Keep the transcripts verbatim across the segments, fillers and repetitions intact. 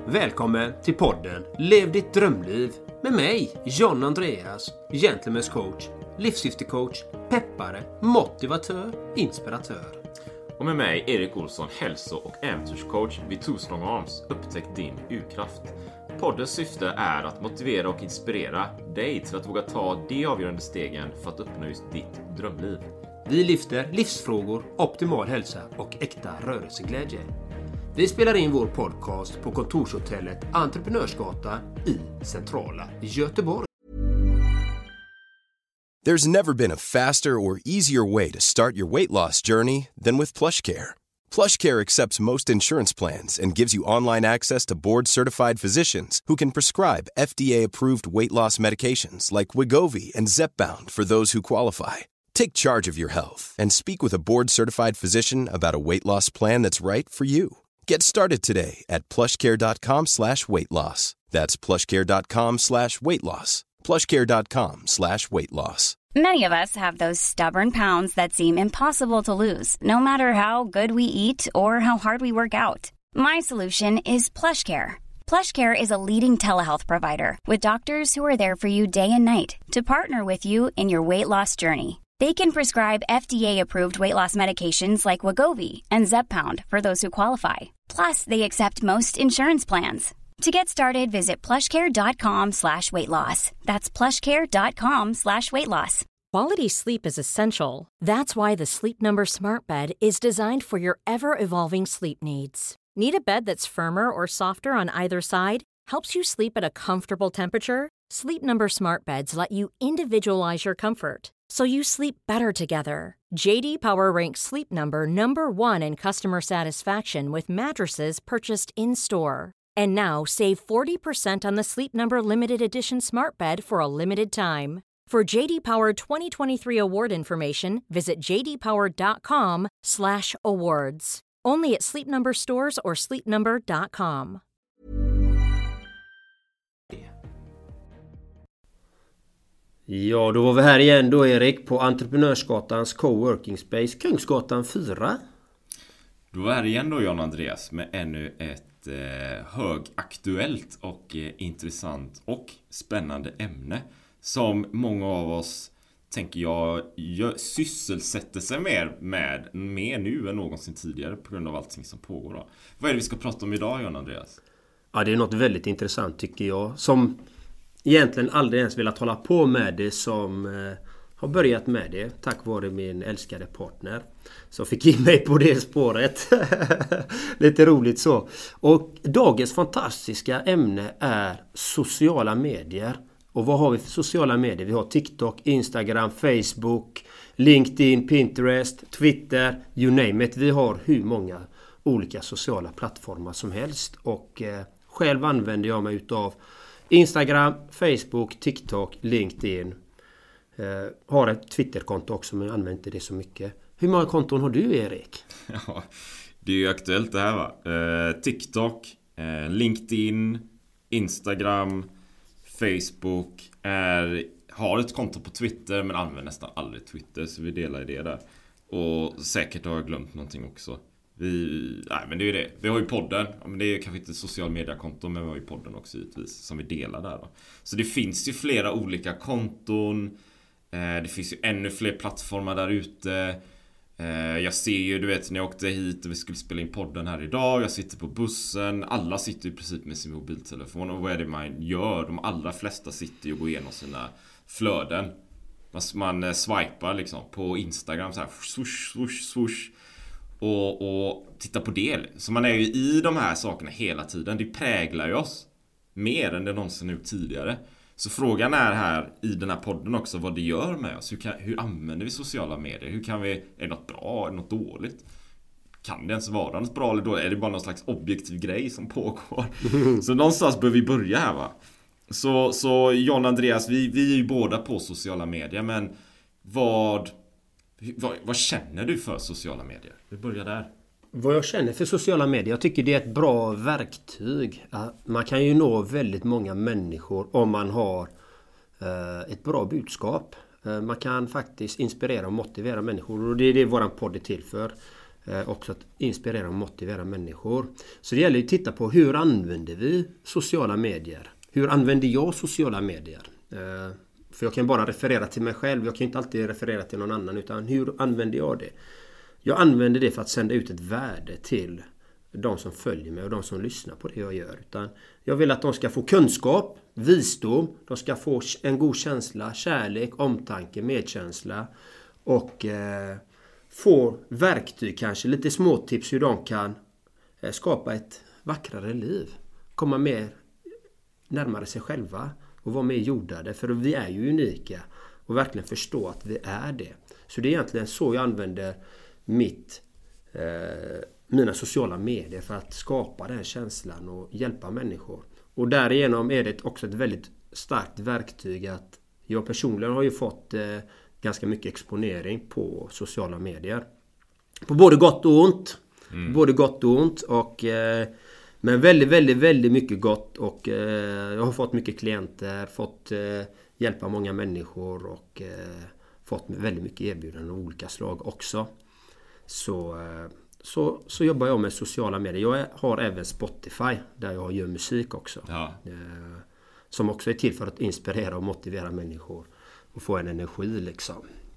Välkommen till podden Lev ditt drömliv med mig, John Andreas, Gentlemen's coach, livssyftecoach, peppare, motivatör, inspiratör. Och med mig, Erik Olsson, hälso- och äventyrscoach vid Two Strong Arms. Upptäck din urkraft. Poddens syfte är att motivera och inspirera dig till att våga ta de avgörande stegen för att uppnå just ditt drömliv. Vi lyfter livsfrågor, optimal hälsa och äkta rörelseglädje. Vi spelar in vår podcast på kontorshotellet Entreprenörsgatan i centrala Göteborg. There's never been a faster or easier way to start your weight loss journey than with PlushCare. PlushCare accepts most insurance plans and gives you online access to board-certified physicians who can prescribe F D A-approved weight loss medications like Wegovy and Zepbound for those who qualify. Take charge of your health and speak with a board-certified physician about a weight loss plan that's right for you. Get started today at plushcare.com slash weight loss. That's plushcare.com slash weight loss. plushcare.com slash weight loss. Many of us have those stubborn pounds that seem impossible to lose, no matter how good we eat or how hard we work out. My solution is PlushCare. PlushCare is a leading telehealth provider with doctors who are there for you day and night to partner with you in your weight loss journey. They can prescribe F D A-approved weight loss medications like Wegovy and Zepbound for those who qualify. Plus, they accept most insurance plans. To get started, visit plushcare.com slash weight loss. That's plushcare.com slash weight loss. Quality sleep is essential. That's why the Sleep Number Smart Bed is designed for your ever-evolving sleep needs. Need a bed that's firmer or softer on either side? Helps you sleep at a comfortable temperature? Sleep Number Smart Beds let you individualize your comfort, so you sleep better together. J D Power ranks Sleep Number number one in customer satisfaction with mattresses purchased in-store. And now, save forty percent on the Sleep Number Limited Edition Smart Bed for a limited time. For J D Power twenty twenty-three award information, visit jdpower.com slash awards. Only at Sleep Number stores or sleep number dot com. Ja, då var vi här igen då, Erik, på Entreprenörsgatans coworking space, Kungsgatan fyra. Då är det igen då, John Andreas, med ännu ett eh, högaktuellt och eh, intressant och spännande ämne som många av oss, tänker jag, gör, sysselsätter sig mer med mer nu än någonsin tidigare på grund av allting som pågår då. Vad är det vi ska prata om idag, John Andreas? Ja, det är något väldigt intressant tycker jag, som egentligen aldrig ens velat hålla på med det, som eh, har börjat med det tack vare min älskade partner som fick in mig på det spåret. Lite roligt så. Och dagens fantastiska ämne är sociala medier. Och vad har vi för sociala medier? Vi har TikTok, Instagram, Facebook, LinkedIn, Pinterest, Twitter, you name it. Vi har hur många olika sociala plattformar som helst. Och eh, själv använder jag mig utav Instagram, Facebook, TikTok, LinkedIn. Eh, har ett Twitterkonto också, men jag använder inte det så mycket. Hur många konton har du, Erik? Ja, det är ju aktuellt det här va. Eh, TikTok, eh, LinkedIn, Instagram, Facebook. Är, har ett konto på Twitter men använder nästan aldrig Twitter, så vi delar i det där. Och säkert har jag glömt någonting också. Vi, nej men det är ju det. Vi har ju podden. Det är kanske inte social media-konton, men vi har ju podden också givetvis som vi delar där då. Så det finns ju flera olika konton. Eh, det finns ju ännu fler plattformar där ute. Eh, jag ser ju, du vet, när jag åkte hit och vi skulle spela in podden här idag. Jag sitter på bussen. Alla sitter i princip med sin mobiltelefon. Och vad är det man gör? De allra flesta sitter ju och går igenom sina flöden. Man, man swipar liksom på Instagram så här, swoosh, swoosh, swoosh. Och, och titta på det. Så man är ju i de här sakerna hela tiden. Det präglar ju oss mer än det någonsin nu tidigare. Så frågan är här i den här podden också vad det gör med oss. Hur, kan, hur använder vi sociala medier? Hur kan vi, är det något bra? Är det något dåligt? Kan det ens vara något bra eller dåligt? Är det bara någon slags objektiv grej som pågår? Så någonstans bör vi börja här va? Så, så John Andreas, vi, vi är ju båda på sociala medier. Men vad... Vad, vad känner du för sociala medier? Vi börjar där. Vad jag känner för sociala medier, jag tycker det är ett bra verktyg. Man kan ju nå väldigt många människor om man har ett bra budskap. Man kan faktiskt inspirera och motivera människor, och det är det våran podd är till för. Eh, också att inspirera och motivera människor. Så det gäller ju att titta på hur använder vi sociala medier. Hur använder jag sociala medier? Eh, för jag kan bara referera till mig själv. Jag kan inte alltid referera till någon annan. Utan hur använder jag det? Jag använder det för att sända ut ett värde till de som följer mig och de som lyssnar på det jag gör. Utan jag vill att de ska få kunskap, visdom. De ska få en god känsla, kärlek, omtanke, medkänsla. Och eh, få verktyg kanske, lite småtips hur de kan eh, skapa ett vackrare liv. Komma mer närmare sig själva och vara mer jordade. För vi är ju unika och verkligen förstå att vi är det. Så det är egentligen så jag använder mitt, eh, mina sociala medier för att skapa den känslan och hjälpa människor. Och därigenom är det också ett väldigt starkt verktyg att jag personligen har ju fått eh, ganska mycket exponering på sociala medier. På både gott och ont. Mm. Både gott och ont. Och, eh, men väldigt, väldigt, väldigt mycket gott. Och eh, jag har fått mycket klienter. Fått eh, hjälpa många människor. Och eh, fått väldigt mycket erbjudanden av olika slag också. Så, eh, så, så jobbar jag med sociala medier. Jag har även Spotify. Där jag gör musik också. Ja. Eh, som också är till för att inspirera och motivera människor. Och få en energi liksom.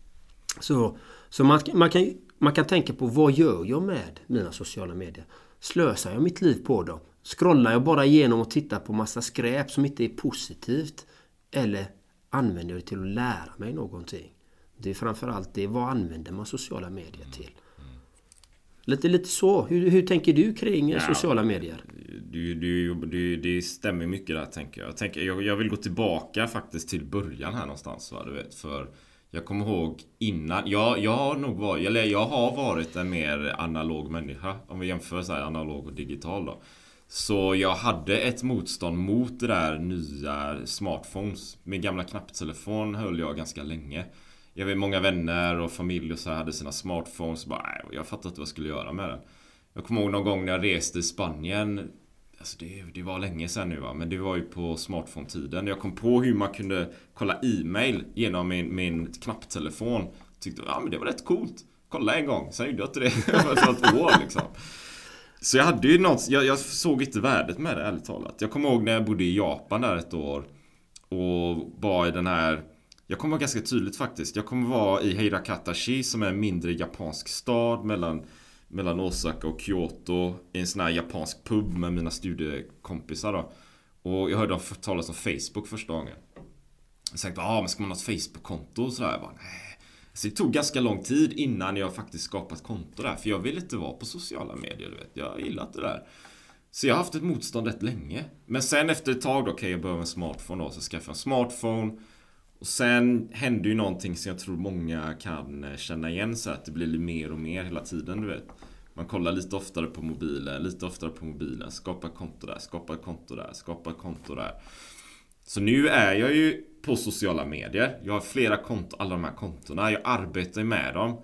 Så, så man, man, kan, man kan tänka på vad gör jag med mina sociala medier? Slösar jag mitt liv på dem? Scrollar jag bara igenom och tittar på massa skräp som inte är positivt? Eller använder jag det till att lära mig någonting? Det är framförallt det, vad använder man sociala medier till? Lite, lite så. Hur, hur tänker du kring ja, sociala medier? Du, du, du, det stämmer mycket där tänker jag. Jag, tänker, jag. Jag vill gå tillbaka faktiskt till början här någonstans. Va, du vet, för jag kommer ihåg innan. Jag, jag, har nog varit, eller jag har varit en mer analog människa. Om vi jämför så här, analog och digital då. Så jag hade ett motstånd mot det där nya smartphones. Med gamla knapptelefon höll jag ganska länge. Jag vet många vänner och familj och så här hade sina smartphones. Bara, nej, jag fattade inte vad jag skulle göra med den. Jag kommer ihåg någon gång när jag reste i Spanien. Alltså det, det var länge sedan nu va. Men det var ju på smartphone-tiden. Jag kom på hur man kunde kolla e-mail genom min, min knapptelefon. Tyckte ja men det var rätt coolt. Kolla en gång. Sen gjorde jag inte det för ett år liksom. Så jag hade ju något. Jag, jag såg inte värdet med det ärligt talat. Jag kommer ihåg när jag bodde i Japan där ett år. Och var i den här. Jag kommer vara ganska tydligt faktiskt. Jag kommer vara i Heirakatashi som är en mindre japansk stad mellan, mellan Osaka och Kyoto. I en sån här japansk pub med mina studiekompisar då. Och jag hörde dem talas om Facebook första gången. Jag tänkte, ah, men ska man ha ett Facebook-konto och sådär? Jag bara, nej. Så det tog ganska lång tid innan jag faktiskt skapat ett konto där. För jag vill inte vara på sociala medier, du vet. Jag gillar inte det där. Så jag har haft ett motstånd rätt länge. Men sen efter ett tag då, okej okay, jag behöver en smartphone då. Så skaffade jag en smartphone. Och sen hände ju någonting som jag tror många kan känna igen så att det blir mer och mer hela tiden, du vet. Man kollar lite oftare på mobilen, lite oftare på mobilen, skapa ett konto där, skapa ett konto där, skapa ett konto där. Så nu är jag ju på sociala medier. Jag har flera konton, alla de här kontona. Jag arbetar med dem.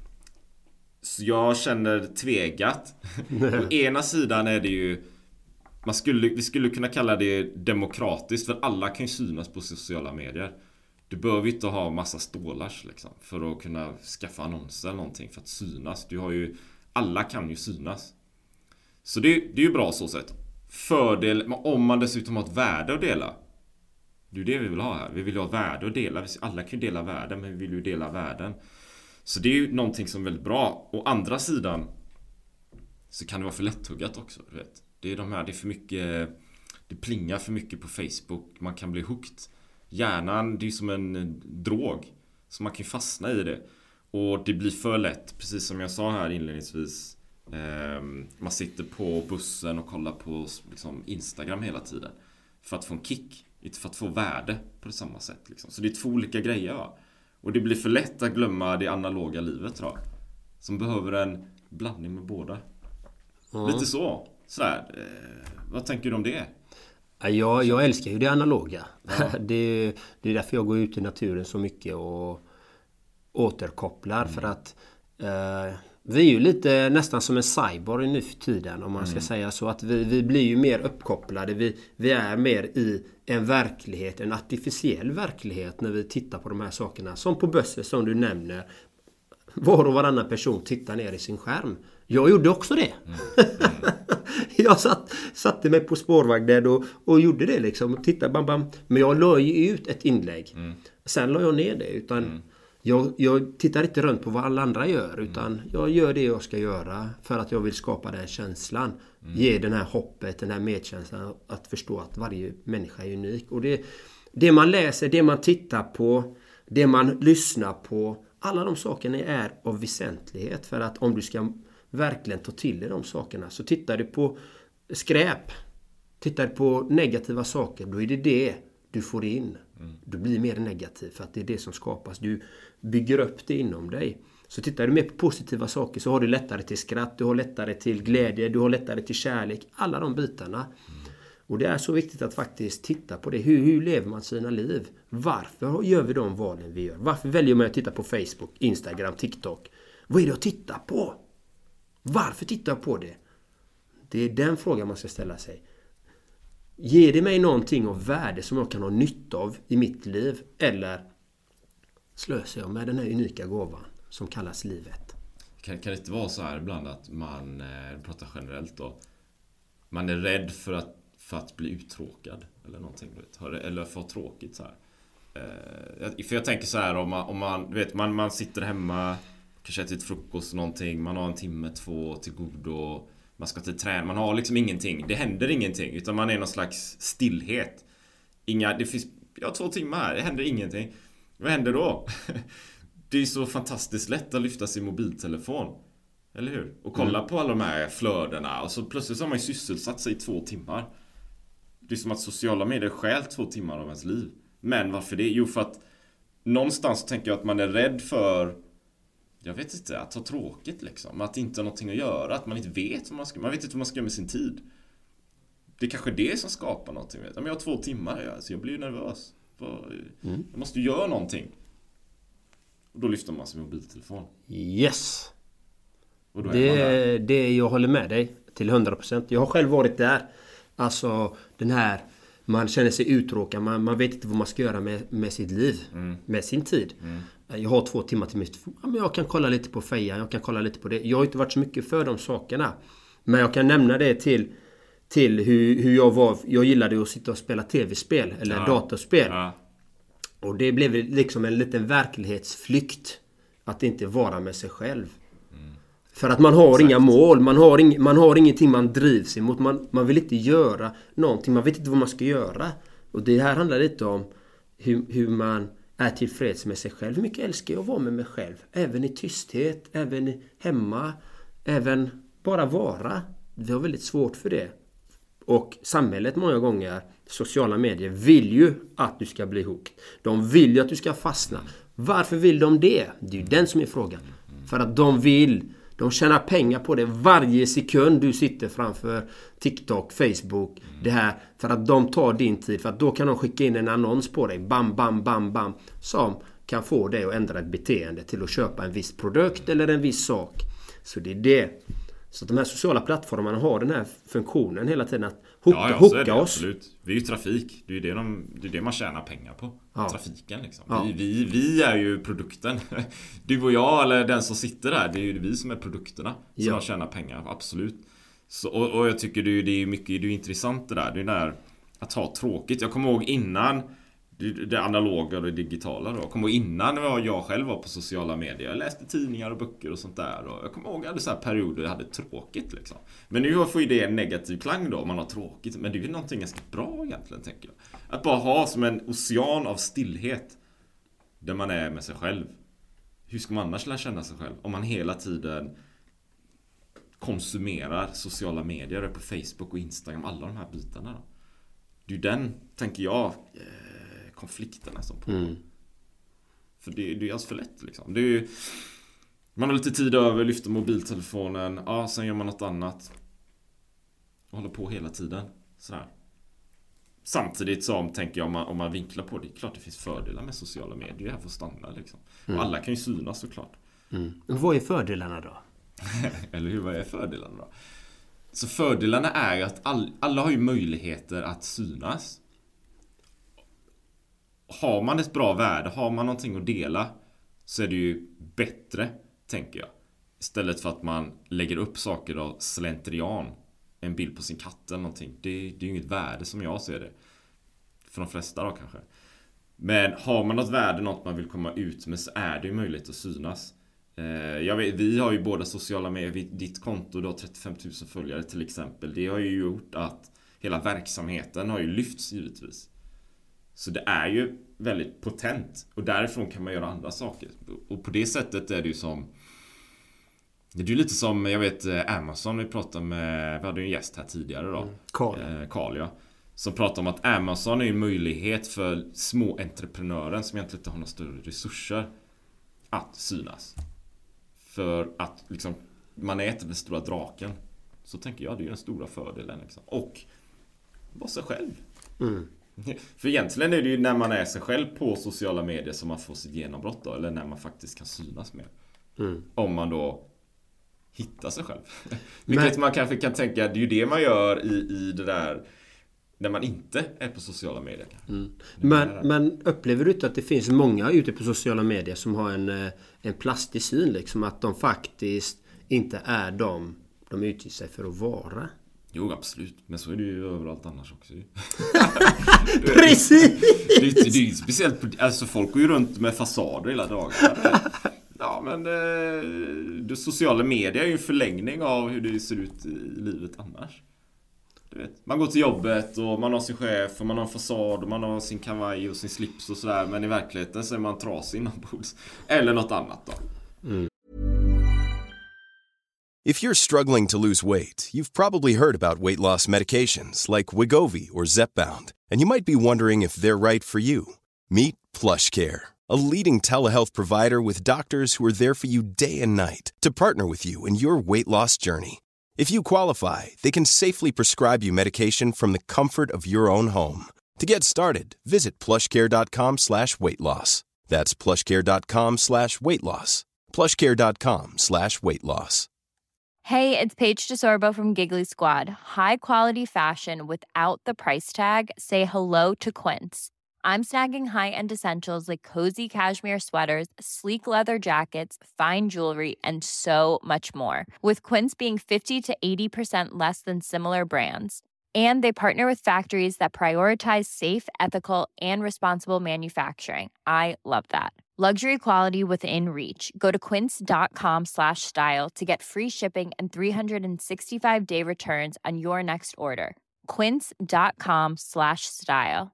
Så jag känner tvegat. Å ena sidan är det ju man skulle, vi skulle kunna kalla det demokratiskt, för alla kan ju synas på sociala medier. Du behöver inte ha massa stålars liksom, för att kunna skaffa annonser eller någonting för att synas. Du har ju, alla kan ju synas. Så det, det är ju bra så sätt. Fördel, om man dessutom har ett värde att dela. Det är det vi vill ha här. Vi vill ha värde att dela. Alla kan ju dela värden, men vi vill ju dela värden. Så det är ju någonting som är väldigt bra. Å andra sidan så kan det vara för lättuggat också, du vet. Det är de här, det är för mycket, det plingar för mycket på Facebook. Man kan bli hooked. Hjärnan, det är som en drog. Så man kan fastna i det. Och det blir för lätt, precis som jag sa här inledningsvis. Eh, man sitter på bussen och kollar på liksom, Instagram hela tiden. För att få en kick. Inte för att få värde på det samma sätt. Liksom. Så det är två olika grejer. Va? Och det blir för lätt att glömma det analoga livet. Tror jag. Som behöver en blandning med båda. Mm. Lite så. Sådär. Eh, vad tänker du om det? Ja, jag älskar ju det analoga. Ja. det, det är därför jag går ut i naturen så mycket och återkopplar. Mm. För att eh, vi är ju lite nästan som en cyborg nu för tiden, om man mm. ska säga så. Att vi, vi blir ju mer uppkopplade. Vi, vi är mer i en verklighet, en artificiell verklighet när vi tittar på de här sakerna. Som på böcker som du nämner. Var och varannan person tittar ner i sin skärm. Jag gjorde också det. Mm. Mm. jag satt, satte mig på spårvagnen och, och gjorde det liksom. Och tittade, bam, bam. Men jag la ju ut ett inlägg. Mm. Sen la jag ner det. Utan mm. jag, jag tittar inte runt på vad alla andra gör. Utan mm. jag gör det jag ska göra. För att jag vill skapa den känslan. Mm. Ge den här hoppet, den här medkänslan. Att förstå att varje människa är unik. Och det, det man läser, det man tittar på. Det man lyssnar på. Alla de sakerna är av väsentlighet. För att om du ska verkligen ta till dig de sakerna. Så tittar du på skräp. Tittar du på negativa saker. Då är det det du får in. Mm. Du blir mer negativ. För att det är det som skapas. Du bygger upp det inom dig. Så tittar du mer på positiva saker. Så har du lättare till skratt. Du har lättare till glädje. Du har lättare till kärlek. Alla de bitarna. Mm. Och det är så viktigt att faktiskt titta på det. Hur, hur lever man sina liv? Varför gör vi de valen vi gör? Varför väljer man att titta på Facebook, Instagram, TikTok? Vad är det att titta på? Varför tittar jag på det? Det är den frågan man ska ställa sig. Ger det mig någonting av värde som jag kan ha nytta av i mitt liv? Eller slösar jag med den här unika gåvan som kallas livet? Kan, kan det inte vara så här ibland att man eh, pratar generellt då? Man är rädd för att för att bli uttråkad eller någonting, du vet, eller för tråkigt så här. Eh, för jag tänker så här om man, om man vet man man sitter hemma, kanske äter ett frukost någonting, man har en timme två till godo, man ska till träning, man har liksom ingenting, det händer ingenting utan man är någon slags stillhet. Inga, det finns ja två timmar här, det händer ingenting. Vad händer då? Det är så fantastiskt lätt att lyfta sin mobiltelefon. Eller hur? Och kolla mm. på alla de här flödena och så plötsligt så har man ju sysselsatt sig i två timmar. Det är som att sociala medier stjäl två timmar av ens liv. Men varför det? Jo, för att någonstans tänker jag att man är rädd för, jag vet inte, att ha tråkigt liksom. Att inte ha någonting att göra. Att man inte vet vad man ska, man vet inte vad man ska göra med sin tid. Det är kanske det som skapar någonting. Vet. Men jag har två timmar, ja, så jag blir nervös. Mm. Jag måste göra någonting. Och då lyfter man sin mobiltelefon. Yes! Och då är det, man där. det jag håller med dig till hundra procent. Jag har själv varit där. Alltså den här, man känner sig uttråkad. Man, man vet inte vad man ska göra med, med sitt liv. Mm. Med sin tid. Mm. Jag har två timmar till mitt. Ja, men jag kan kolla lite på fejan. Jag kan kolla lite på det. Jag har inte varit så mycket för de sakerna. Men jag kan nämna det till, till hur, hur jag var. Jag gillade att sitta och spela tv-spel. Eller ja. datorspel. Ja. Och det blev liksom en liten verklighetsflykt. Att inte vara med sig själv. För att man har Exakt. inga mål, man har, ing, man har ingenting man drivs emot, man, man vill inte göra någonting, man vet inte vad man ska göra. Och det här handlar lite om hur, hur man är tillfreds med sig själv. Hur mycket älskar jag att vara med mig själv? Även i tysthet, även hemma, även bara vara. Vi har väldigt svårt för det. Och samhället många gånger, sociala medier, vill ju att du ska bli hooked. De vill ju att du ska fastna. Varför vill de det? Det är ju den som är frågan. För att de vill... De tjänar pengar på det varje sekund du sitter framför TikTok, Facebook. Mm. Det här, för att de tar din tid. För att då kan de skicka in en annons på dig. Bam, bam, bam, bam. Som kan få dig att ändra ett beteende till att köpa en viss produkt eller en viss sak. Så det är det. Så de här sociala plattformarna har den här funktionen hela tiden att hooka, ja, ja, hooka det, oss. Absolut. Vi är ju trafik. Det är ju det, de, det, är det man tjänar pengar på. Ja. Trafiken liksom. Ja. Vi, vi, vi är ju produkten. Du och jag eller den som sitter där. Det är ju vi som är produkterna. Som ja. man tjänar pengar. Absolut. Så, och, och jag tycker det är, det är mycket det är intressant det där. Det är där att ha tråkigt. Jag kommer ihåg innan det analoga och det digitala då. Jag kommer ihåg innan jag själv var på sociala medier. Jag läste tidningar och böcker och sånt där. Och jag kommer ihåg att jag hade så här perioder jag hade tråkigt liksom. Men nu får ju det en negativ klang då. Man har tråkigt. Men det är ju någonting ganska bra egentligen, tänker jag. Att bara ha som en ocean av stillhet. Där man är med sig själv. Hur ska man annars lära känna sig själv? Om man hela tiden konsumerar sociala medier på Facebook och Instagram. Alla de här bitarna då. Det är ju den, tänker jag... konflikterna som pågår. Mm. För det, det är alltså för lätt liksom. Det är ju, man har lite tid över, lyfter mobiltelefonen, ja, sen gör man något annat och håller på hela tiden sådär. Samtidigt som, tänker jag, om man, om man vinklar på det, klart det finns fördelar med sociala medier. Det är här för att stanna liksom. Mm. Och alla kan ju synas såklart. Mm. Och vad är fördelarna då? Eller hur, vad är fördelarna då? Så fördelarna är att all, alla har ju möjligheter att synas. Har man ett bra värde, har man någonting att dela, så är det ju bättre, tänker jag. Istället för att man lägger upp saker av slentrian. En bild på sin katt eller någonting. Det, det är ju inget värde som jag ser det. För de flesta då kanske. Men har man något värde, något man vill komma ut med, så är det ju möjligt att synas. Eh, jag vet, vi har ju båda sociala medier. Ditt konto då, trettiofem tusen följare till exempel. Det har ju gjort att hela verksamheten har ju lyfts givetvis. Så det är ju väldigt potent. Och därifrån kan man göra andra saker. Och på det sättet är det ju som... Det är ju lite som, jag vet, Amazon. Vi pratade med, vi hade ju en gäst här tidigare då. Carl. Eh, Carl, ja. Som pratar om att Amazon är en möjlighet för små entreprenören som egentligen inte har några större resurser att synas. För att liksom, man äter den stora draken. Så tänker jag, det är ju den stora fördelen liksom. Och vara sig själv. Mm. För egentligen är det ju när man är sig själv på sociala medier som man får sitt genombrott då, eller när man faktiskt kan synas mer. Mm. Om man då hittar sig själv. Vilket Men... man kanske kan tänka, det är ju det man gör i, i det där när man inte är på sociala medier. Mm. Men, men upplever du inte att det finns många ute på sociala medier som har en, en plastig syn liksom, att de faktiskt inte är de de utger sig för att vara? Jo, absolut. Men så är det ju överallt annars också. Precis! Det, det, det är ju speciellt, alltså folk går ju runt med fasader hela dagen. Ja, men det, det sociala medier är ju en förlängning av hur det ser ut i livet annars. Du vet, man går till jobbet och man har sin chef och man har en fasad och man har sin kavaj och sin slips och sådär. Men i verkligheten så är man trasig inombords. Eller något annat då. Mm. If you're struggling to lose weight, you've probably heard about weight loss medications like Wegovy or Zepbound, and you might be wondering if they're right for you. Meet PlushCare, a leading telehealth provider with doctors who are there for you day and night to partner with you in your weight loss journey. If you qualify, they can safely prescribe you medication from the comfort of your own home. To get started, visit plushcare.com slash weight loss. That's plushcare.com slash weight loss. plushcare.com slash weight loss. Hey, it's Paige DeSorbo from Giggly Squad. High quality fashion without the price tag. Say hello to Quince. I'm snagging high-end essentials like cozy cashmere sweaters, sleek leather jackets, fine jewelry, and so much more. With Quince being fifty to eighty percent less than similar brands. And they partner with factories that prioritize safe, ethical, and responsible manufacturing. I love that. Luxury quality within reach. Go to quince.com slash style to get free shipping and three sixty-five day returns on your next order. Quince.com slash style.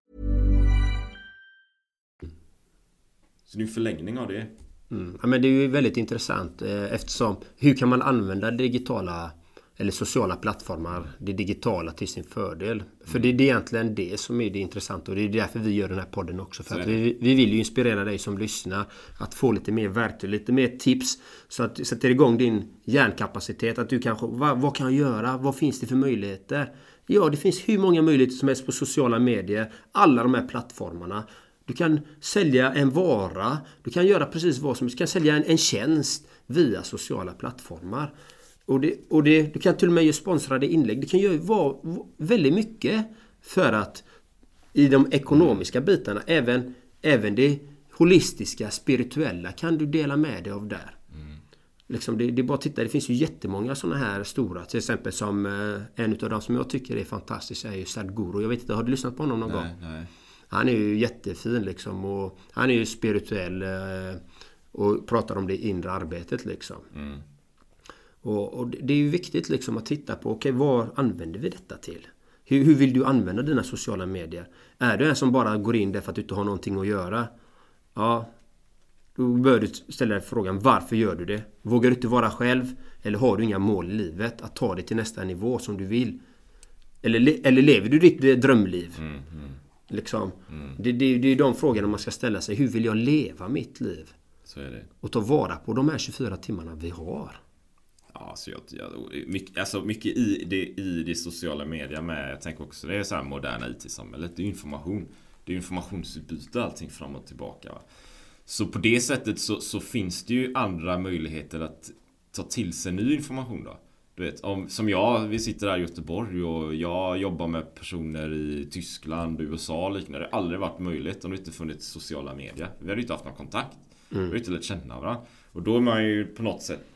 Så det är en förlängning av det. Mm. Ja, men det är ju väldigt intressant eh, eftersom hur kan man använda digitala eller sociala plattformar, det digitala till sin fördel. Mm. För det är egentligen det som är det intressanta och det är därför vi gör den här podden också. För att vi, vi vill ju inspirera dig som lyssnar att få lite mer verktyg, lite mer tips så att du sätter igång din hjärnkapacitet. Att du kanske, vad, vad kan jag göra? Vad finns det för möjligheter? Ja, det finns hur många möjligheter som helst på sociala medier. Alla de här plattformarna. Du kan sälja en vara. Du kan göra precis vad som helst. Du kan sälja en, en tjänst via sociala plattformar. Och, det, och det, du kan till och med göra sponsrade inlägg. Det kan ju vara väldigt mycket för att i de ekonomiska bitarna, även, även det holistiska, spirituella kan du dela med dig av där. Mm. Liksom det, det är bara att titta, det finns ju jättemånga sådana här stora, till exempel som eh, en av dem som jag tycker är fantastisk är ju Sadhguru. Jag vet inte, har du lyssnat på honom någon nej, gång? Nej. Han är ju jättefin liksom och han är ju spirituell eh, och pratar om det inre arbetet liksom. Mm. Och, och det är ju viktigt liksom att titta på, okej, okay, vad använder vi detta till? Hur, hur vill du använda dina sociala medier? Är du en som bara går in där för att du inte har någonting att göra? Ja, då bör du ställa dig frågan, varför gör du det? Vågar du inte vara själv? Eller har du inga mål i livet att ta dig till nästa nivå som du vill? Eller, eller lever du ditt drömliv? Mm, mm. Liksom. Mm. Det, det, det är de frågorna man ska ställa sig. Hur vill jag leva mitt liv? Så är det. Och ta vara på de här tjugofyra timmarna vi har. Ja, så jag, jag, mycket, alltså mycket i det, i det sociala media med, jag tänker också, det är så här moderna I T-samhället, det är information, det är informationsutbyte, allting fram och tillbaka. Va? Så på det sättet så, så finns det ju andra möjligheter att ta till sig ny information då. Du vet, om, som jag, vi sitter här i Göteborg och jag jobbar med personer i Tyskland, U S A och liknande. Det har aldrig varit möjligt om det inte funnits sociala medier. Vi hade ju inte haft någon kontakt. Mm. Vi har inte lärt känna varandra. Och då är man ju på något sätt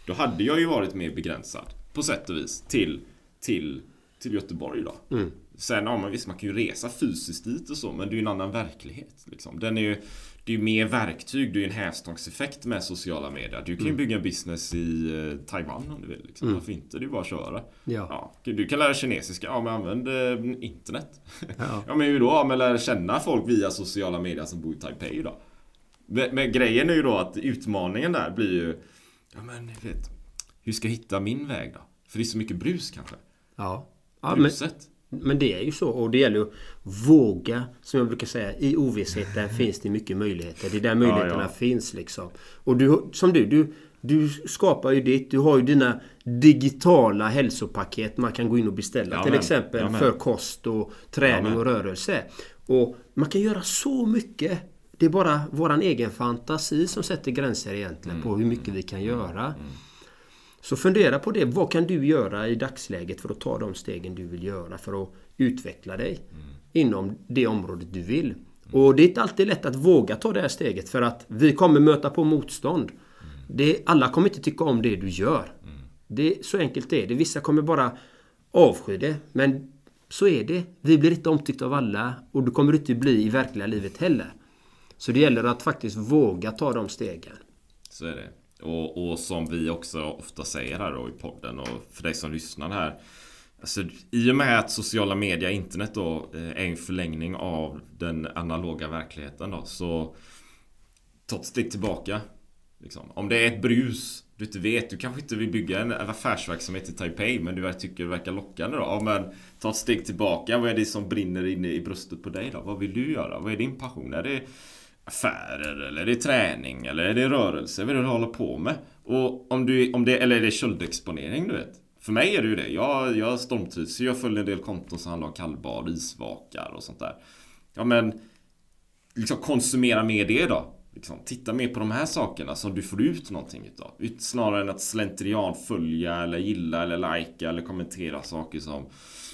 då hade jag ju varit mer begränsad på sätt och vis till, till, till Göteborg då. Mm. Sen, ja, men visst, man kan ju resa fysiskt dit och så, men det är ju en annan verklighet. Liksom. Den är ju, det är ju mer verktyg, det är ju en hävstångseffekt med sociala medier. Du kan ju bygga en business i eh, Taiwan om du vill. Liksom. Mm. Varför inte? Det är ju bara att köra. Ja. Ja, du kan lära kinesiska, ja men använd eh, internet. Ja. Ja men hur då? Ja, men lära känna folk via sociala medier som bor i Taipei då. Men, men grejen är ju då att utmaningen där blir ju, ja men ni vet, hur ska jag hitta min väg då? För det är så mycket brus kanske. Ja. Ja Bruset. Men, men det är ju så, och det gäller att våga, som jag brukar säga, i ovissheten finns det mycket möjligheter. Det är där möjligheterna ja, ja. finns liksom. Och du, som du, du, du skapar ju ditt, du har ju dina digitala hälsopaket man kan gå in och beställa. Ja, till men, exempel ja, för kost och träning ja, och rörelse. Och man kan göra så mycket. Det är bara våran egen fantasi som sätter gränser egentligen mm. på hur mycket vi kan göra. Mm. Så fundera på det. Vad kan du göra i dagsläget för att ta de stegen du vill göra för att utveckla dig mm. inom det området du vill. Mm. Och det är inte alltid lätt att våga ta det här steget, för att vi kommer möta på motstånd. Mm. Det, alla kommer inte tycka om det du gör. Mm. Det, så enkelt är det. Vissa kommer bara avsky det. Men så är det. Vi blir inte omtyckt av alla, och du kommer inte bli i verkliga livet heller. Så det gäller att faktiskt våga ta de stegen. Så är det. Och, och som vi också ofta säger här då i podden, och för dig som lyssnar här, alltså, i och med att sociala medier, internet då, är en förlängning av den analoga verkligheten då, så ta ett steg tillbaka liksom. Om det är ett brus du inte vet, du kanske inte vill bygga en affärsverksamhet i Taipei, men du tycker det verkar lockande då, ja, men ta ett steg tillbaka. Vad är det som brinner inne i bröstet på dig då? Vad vill du göra? Vad är din passion? Är det affärer, eller är det träning, eller är det rörelse? Vad är det du håller på med? Och om du, om det, eller är det köldexponering, du vet? För mig är det ju det. Jag, jag stormtrivs, jag följer en del konton som handlar om kallbad, isvakar och sånt där. Ja, men liksom konsumera mer det då. Liksom, titta mer på de här sakerna som du får ut någonting utav. Ut, snarare än att slentrian följa eller gilla eller likea eller kommentera saker som,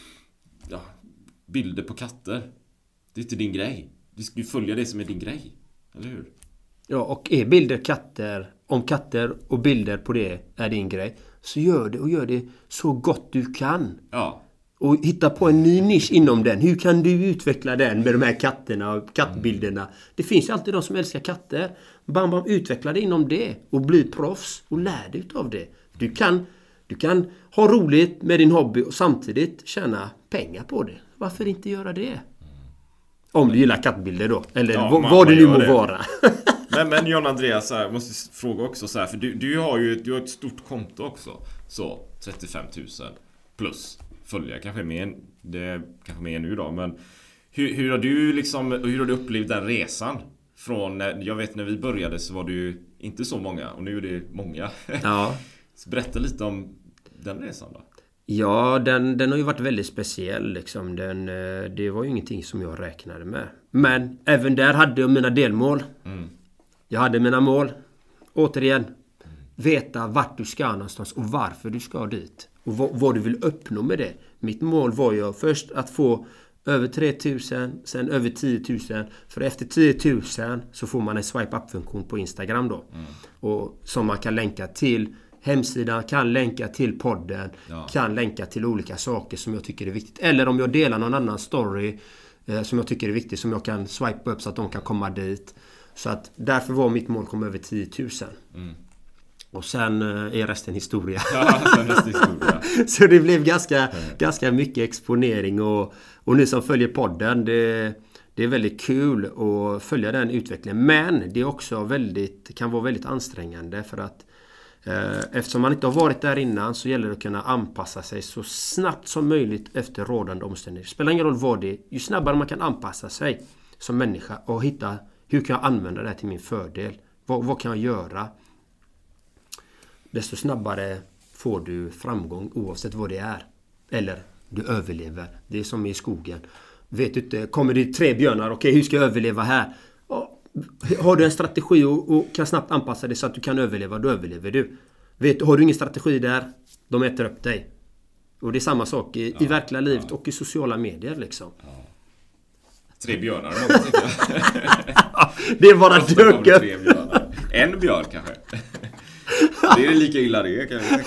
ja, bilder på katter. Det är inte din grej. Du ska ju följa det som är din grej. Eller hur? Ja, och är bilder katter, om katter och bilder på det är din grej, så gör det, och gör det så gott du kan. Ja. Och hitta på en ny nisch inom den. Hur kan du utveckla den med de här katterna och kattbilderna? Mm. Det finns ju alltid de som älskar katter. Bam, bam, utveckla det inom det. Och bli proffs och lär dig av det. Du kan, du kan ha roligt med din hobby och samtidigt tjäna pengar på det. Varför inte göra det? Om du gillar kattbilder då. Eller ja, vad, vad det nu må det. vara. men, men John Andreas, jag måste fråga också så här. För du, du har ju du har ett stort konto också. Så trettiofem tusen plus följare. Kanske mer, det kanske mer nu då. Men hur, hur har du liksom, hur har du upplevt den resan? Från, jag vet när vi började så var det ju inte så många. Och nu är det många. Ja. Så berätta lite om den resan då. Ja, den, den har ju varit väldigt speciell liksom. Den, det var ju ingenting som jag räknade med. Men även där hade jag mina delmål. Mm. Jag hade mina mål. Återigen, mm. veta vart du ska någonstans och varför du ska dit. Och vad, vad du vill uppnå med det. Mitt mål var ju först att få över tre tusen, sen över tio tusen. För efter tio tusen så får man en swipe-up-funktion på Instagram då. Mm. Och som man kan länka till hemsidan, kan länka till podden, ja. kan länka till olika saker som jag tycker är viktigt. Eller om jag delar någon annan story eh, som jag tycker är viktigt, som jag kan swipa upp så att de kan komma dit. Så att därför var mitt mål att komma över tio tusen. Mm. Och sen är resten historia. Ja, sen resten historia. Så det blev ganska, mm. ganska mycket exponering. Och, och ni som följer podden, det, det är väldigt kul att följa den utvecklingen. Men det är också väldigt, kan vara väldigt ansträngande, för att eh, eftersom man inte har varit där innan så gäller det att kunna anpassa sig så snabbt som möjligt efter rådande omständigheter. Det spelar ingen roll vad det är. Ju snabbare man kan anpassa sig som människa och hitta, hur kan jag använda det här till min fördel? Vad, vad kan jag göra? Desto snabbare får du framgång oavsett vad det är. Eller du överlever. Det är som i skogen. Vet du inte, kommer det tre björnar, okej, hur ska jag överleva här? Har du en strategi och, och kan snabbt anpassa dig så att du kan överleva, då överlever du. Vet, har du ingen strategi där, de äter upp dig. Och det är samma sak i, ja, i verkliga livet ja. och i sociala medier liksom. Ja. Tre björnar. Det är bara dök upp. En björn kanske. Det är lika illa det kan jag.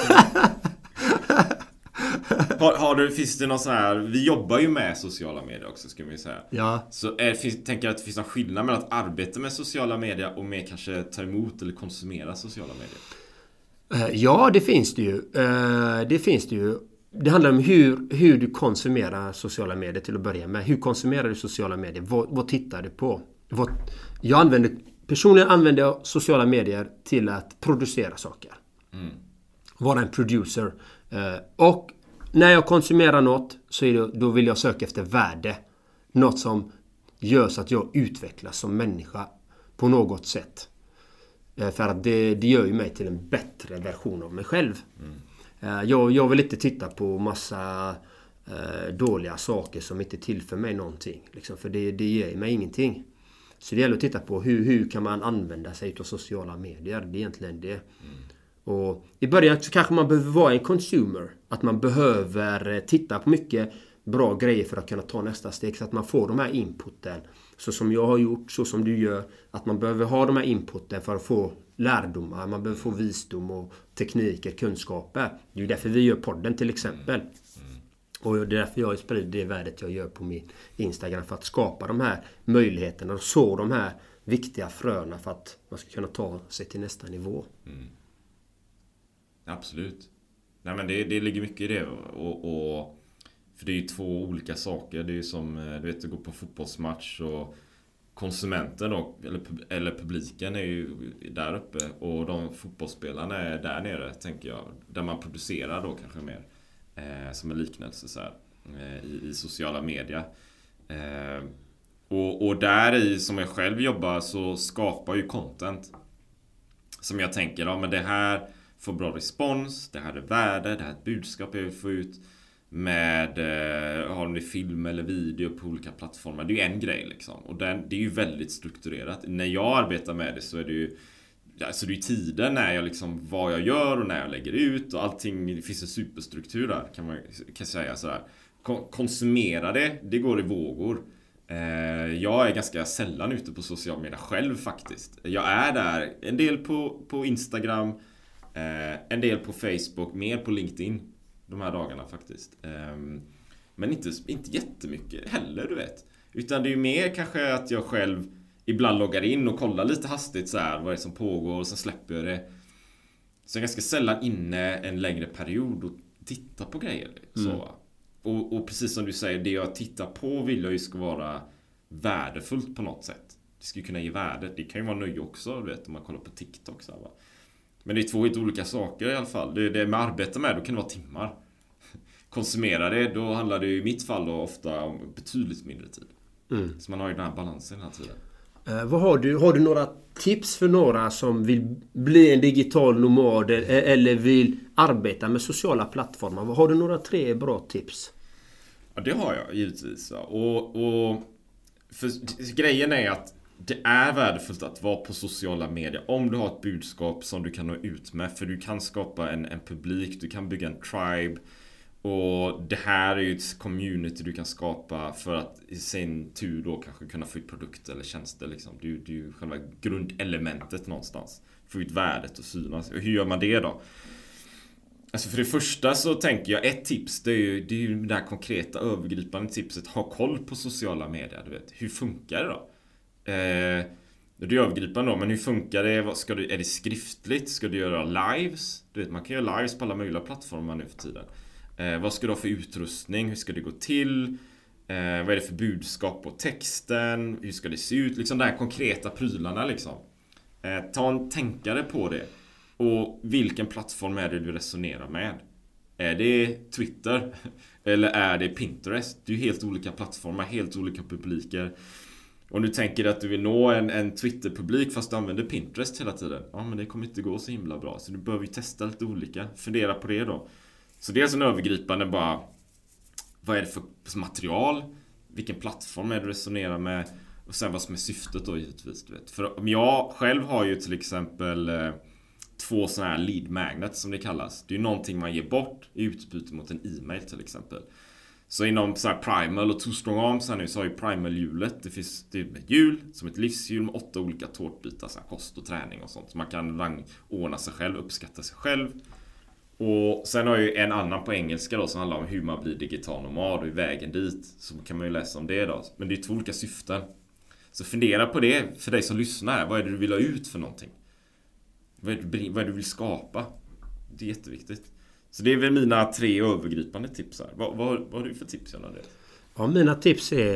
Har, har du, finns det någon så här, vi jobbar ju med sociala medier också ska vi säga. Ja. Så är, finns, tänker jag att det finns någon skillnad mellan att arbeta med sociala medier och mer kanske ta emot eller konsumera sociala medier? Ja, det finns det ju. Det finns det ju. Det handlar om hur, hur du konsumerar sociala medier till att börja med. Hur konsumerar du sociala medier? Vad, vad tittar du på? Vad, jag använder, personligen använder jag sociala medier till att producera saker. Mm. Vara en producer. Och när jag konsumerar något så är det, då vill jag söka efter värde. Något som gör så att jag utvecklas som människa på något sätt. För att det, det gör ju mig till en bättre version av mig själv. Mm. Jag, jag vill inte titta på massa eh, dåliga saker som inte tillför mig någonting. Liksom, för det, det ger mig ingenting. Så det gäller att titta på hur, hur kan man använda sig av sociala medier. Det är egentligen det. Mm. Och i början så kanske man behöver vara en consumer. Att man behöver titta på mycket bra grejer för att kunna ta nästa steg. Så att man får de här inputen. Så som jag har gjort, så som du gör. Att man behöver ha de här inputen för att få lärdomar. Man behöver få visdom och tekniker, kunskaper. Det är ju därför vi gör podden till exempel. Mm. Mm. Och det är därför jag sprider det värdet jag gör på min Instagram. För att skapa de här möjligheterna och så de här viktiga fröna för att man ska kunna ta sig till nästa nivå. Mm. Absolut. Nej men det, det ligger mycket i det. Och, och, för det är ju två olika saker. Det är ju som, du vet, att gå på fotbollsmatch och konsumenten då, eller, eller publiken är ju där uppe och de fotbollsspelarna är där nere, tänker jag. Där man producerar då kanske mer eh, som en liknelse så här, eh, i, i sociala medier. Eh, och, och där i som jag själv jobbar så skapar ju content som jag tänker, ja men det här får bra respons, det här är värde, det här är ett budskap jag vill få ut. Med, eh, har ni film eller video på olika plattformar. Det är ju en grej liksom. Och den, det är ju väldigt strukturerat. När jag arbetar med det så är det ju, alltså det är ju tiden när jag liksom, vad jag gör och när jag lägger ut. Och allting, det finns en superstruktur där kan man kan säga sådär. Konsumera det, det går i vågor. eh, Jag är ganska sällan ute på sociala medier själv faktiskt. Jag är där, en del på, på Instagram, eh, en del på Facebook, mer på LinkedIn de här dagarna faktiskt. Um, men inte, inte jättemycket heller, du vet. Utan det är ju mer kanske att jag själv ibland loggar in och kollar lite hastigt så här vad det är som pågår och sen släpper jag det. Så jag är ganska sällan inne en längre period och tittar på grejer. Mm. Så. Och, och precis som du säger, det jag tittar på vill jag ju ska vara värdefullt på något sätt. Det ska ju kunna ge värde. Det kan ju vara nöje också, du vet, om man kollar på TikTok så här, va. Men det är två helt olika saker i alla fall. Det, det med arbeta med, då kan det vara timmar. Konsumera det, då handlar det ju i mitt fall då ofta om betydligt mindre tid. Mm. Så man har ju den här balansen hela tiden. Eh, vad har du? Har du några tips för några som vill bli en digital nomad eller vill arbeta med sociala plattformar? Har du några tre bra tips? Ja, det har jag givetvis. Och, och för grejen är att det är värdefullt att vara på sociala medier om du har ett budskap som du kan nå ut med. För du kan skapa en, en publik, du kan bygga en tribe. Och det här är ju ett community du kan skapa för att i sin tur då kanske kunna få ut produkter eller tjänster. Liksom. Det, är, det är ju själva grundelementet någonstans. Få ut värdet och synas. Och hur gör man det då? Alltså för det första så tänker jag, ett tips, det är ju det, är ju det här konkreta övergripande tipset. Ha koll på sociala medier, du vet. Hur funkar det då? Eh, det är övergripande då, men hur funkar det? Vad ska du, är det skriftligt? Ska du göra lives? Du vet, man kan göra lives på alla möjliga plattformar nu för tiden. Eh, vad ska du ha för utrustning? Hur ska det gå till? Eh, vad är det för budskap på texten? Hur ska det se ut? Liksom de här konkreta prylarna liksom. Eh, ta en tänkare på det. Och vilken plattform är det du resonerar med? Är det Twitter? Eller är det Pinterest? Det är ju helt olika plattformar, helt olika publiker. Om du tänker att du vill nå en, en Twitter-publik fast du använder Pinterest hela tiden. Ja, men det kommer inte gå så himla bra. Så du behöver ju testa lite olika. Fundera på det då. Så det är så en övergripande bara. Vad är det för material? Vilken plattform är det du resonerar med? Och sen vad som är syftet då givetvis. Du vet. För om jag själv har ju till exempel eh, två sådana här lead magnets som det kallas. Det är ju någonting man ger bort i utbyte mot en e-mail till exempel. Så inom så här primal och two strong arms här nu så har ju primal-hjulet. Det finns det är ett hjul som ett livshjul med åtta olika tårtbitar, så här kost och träning och sånt. Så man kan rangordna sig själv, uppskatta sig själv. Och sen har jag ju en annan på engelska då som handlar om hur man blir digital nomad och i vägen dit. Så kan man ju läsa om det då. Men det är två olika syften. Så fundera på det för dig som lyssnar. Vad är det du vill ha ut för någonting? Vad är det, vad är det du vill skapa? Det är jätteviktigt. Så det är väl mina tre övergripande tips här. Vad, vad, vad har du för tips, Janne? Ja, mina tips är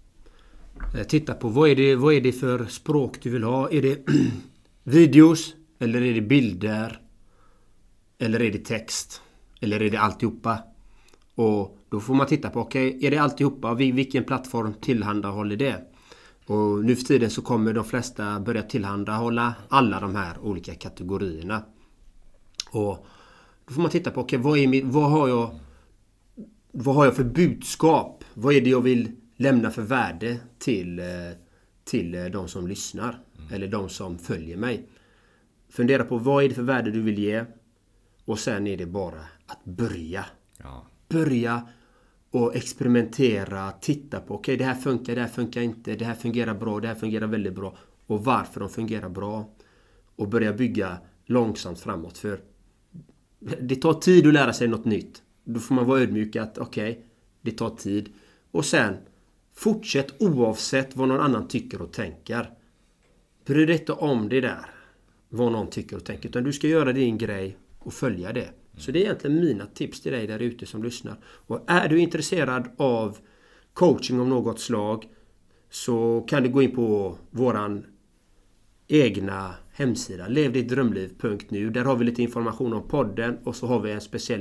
titta på vad är, det, vad är det för språk du vill ha. Är det videos? Eller är det bilder? Eller är det text? Eller är det alltihopa? Och då får man titta på, okej, okay, är det alltihopa? Vilken plattform tillhandahåller det? Och nu för tiden så kommer de flesta börja tillhandahålla alla de här olika kategorierna. Och då får man titta på, okej, okay, vad, är min, vad, har jag, vad har jag för budskap? Vad är det jag vill lämna för värde till, till de som lyssnar? Mm. Eller de som följer mig. Fundera på vad är det för värde du vill ge? Och sen är det bara att börja. Ja. Börja och experimentera. Titta på, okej, okay, det här funkar, det här funkar inte. Det här fungerar bra, det här fungerar väldigt bra. Och varför de fungerar bra. Och börja bygga långsamt framåt. För det tar tid att lära sig något nytt. Då får man vara ödmjuk att okej, okay, det tar tid. Och sen fortsätt oavsett vad någon annan tycker och tänker. Bry dig inte om det där. Vad någon tycker och tänker. Utan du ska göra din grej och följa det. Så det är egentligen mina tips till dig där ute som lyssnar. Och är du intresserad av coaching av något slag så kan du gå in på våran egna hemsida lev ditt drömliv punkt nu. Där har vi lite information om podden och så har vi en speciell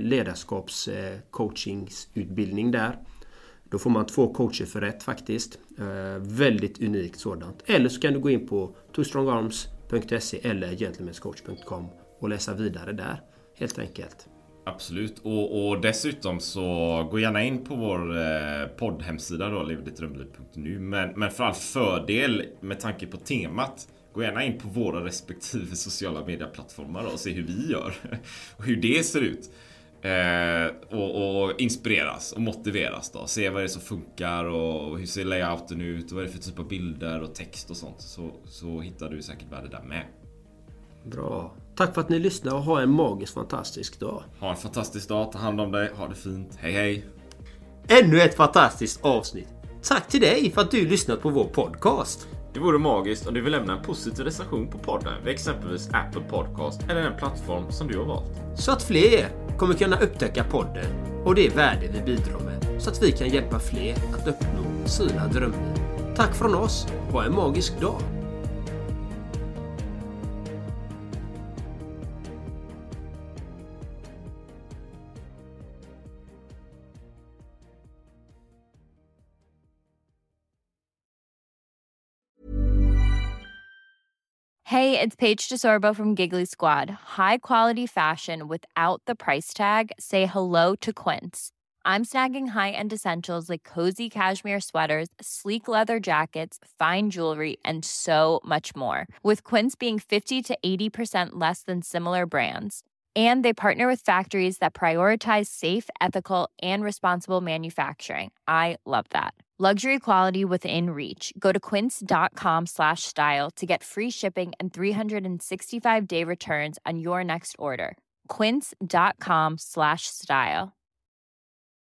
ledarskapscoachingsutbildning där. Då får man två coacher för rätt faktiskt. Eh, väldigt unikt sådant. Eller så kan du gå in på two strong arms punkt se eller gentlemanscoach punkt com och läsa vidare där. Helt enkelt. Absolut. Och, och dessutom så gå gärna in på vår eh, poddhemsida då, lev ditt drömliv punkt nu. Men, men för all fördel med tanke på temat, gå gärna in på våra respektive sociala medieplattformar då, och se hur vi gör. Och hur det ser ut. Eh, och, och inspireras och motiveras då. Se vad det är som funkar och hur ser layouten ut och vad är det för typ av bilder och text och sånt. Så, så hittar du säkert värde där med. Bra. Tack för att ni lyssnar och ha en magisk, fantastisk dag. Ha en fantastisk dag, ta hand om dig, ha det fint, hej hej. Ännu ett fantastiskt avsnitt. Tack till dig för att du lyssnat på vår podcast. Det vore magiskt om du vill lämna en positiv recension på podden vid exempelvis Apple Podcast eller den plattform som du har valt. Så att fler kommer kunna upptäcka podden och det värde vi bidrar med. Så att vi kan hjälpa fler att uppnå sina drömmar. Tack från oss och en magisk dag. Hey, it's Paige DeSorbo from Giggly Squad. High quality fashion without the price tag. Say hello to Quince. I'm snagging high-end essentials like cozy cashmere sweaters, sleek leather jackets, fine jewelry, and so much more. With Quince being fifty to eighty percent less than similar brands. And they partner with factories that prioritize safe, ethical, and responsible manufacturing. I love that. Luxury quality within reach. Go to quince.com slash style to get free shipping and three sixty-five day returns on your next order. Quince.com slash style.